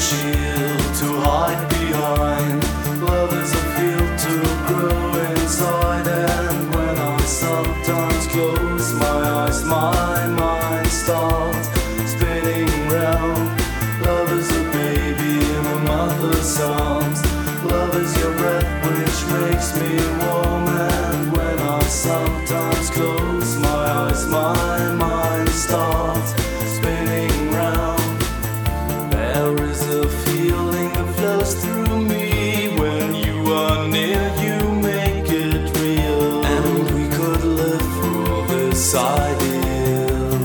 shield to hide behind. Love is a field to grow inside. And when I sometimes close my eyes, my mind starts spinning round. Love is a baby in a mother's arms. Love is your breath which makes me warm. And when I sometimes close my eyes, my mind starts spinning round. There is a feeling that flows through me. When you are near, you make it real. And we could live through this ideal.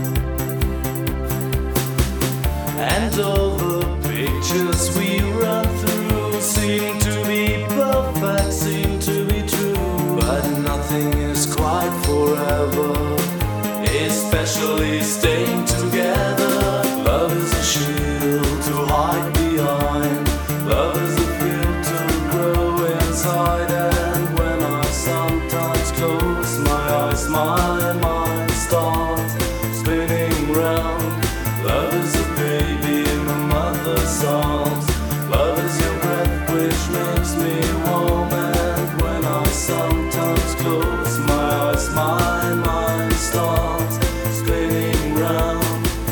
And all the pictures we run through seem to be perfect, seem to be true. But nothing is quite forever, especially staying together. Love is a shield to hide behind. Love is a field to grow inside. And when I sometimes close my eyes, my mind starts spinning round. Love is a baby in a mother's arms. Love is your breath which makes me warm. And when I sometimes close my eyes, my mind starts spinning round.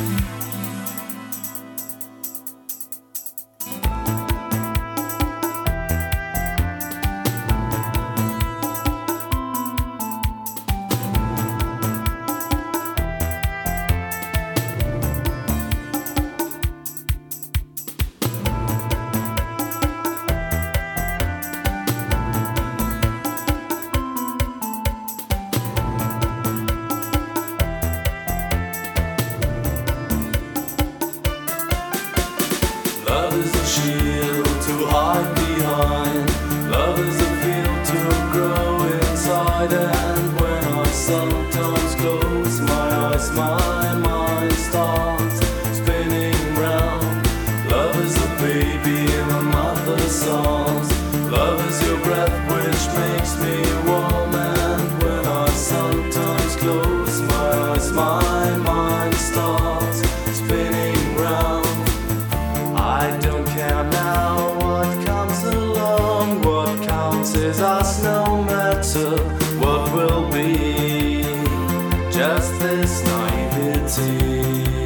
Love is a shield to hide behind. Love is a field to grow inside. And when I sometimes close my eyes, my mind starts spinning round. Love is a baby in a mother's arms. Love is your breath which makes me warm. And when I sometimes close my eyes, my mind starts spinning round. I don't care now what comes along. What counts is us, no matter what will be. Just this naivety.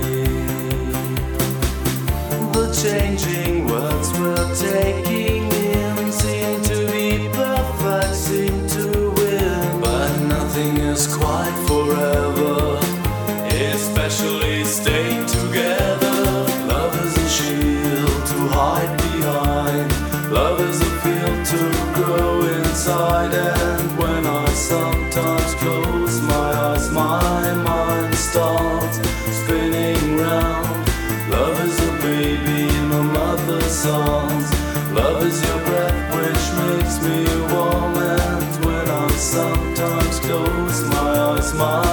The changing words we're taking in seem to be perfect, seem to win. But nothing is quite forever, especially staying together. Love is a shield to hide behind. Love is a field to grow inside. And when I sometimes close my eyes, my mind starts spinning round. Love is a baby in a mother's arms. Love is your breath which makes me warm. And when I sometimes close my eyes, my